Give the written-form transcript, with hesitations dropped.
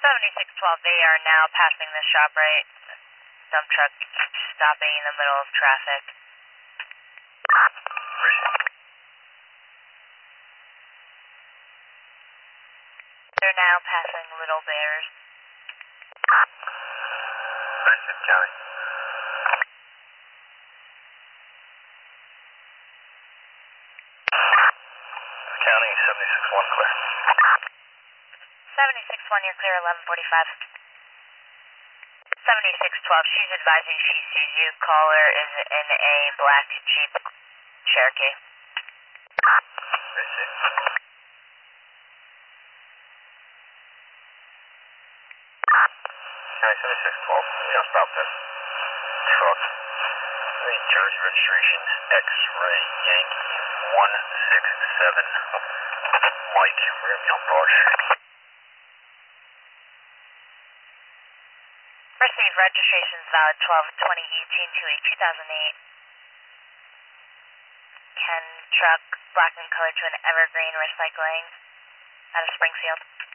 7612, they are now passing the shop right. Dump truck stopping in the middle of traffic. They're now passing Little Bears. County. County 76-1 clear. 76-1, you're clear, 1145. 7612, she's advising she sees you. Caller is in a black Jeep Cherokee. County 7612, just stop there. Truck. New Jersey registration X-Ray Yankee 167. Mike, we're going to be on Broad Street. Receive registrations valid 12/20/18 to a 2008 Ken truck, black and colored to an Evergreen Recycling out of Springfield.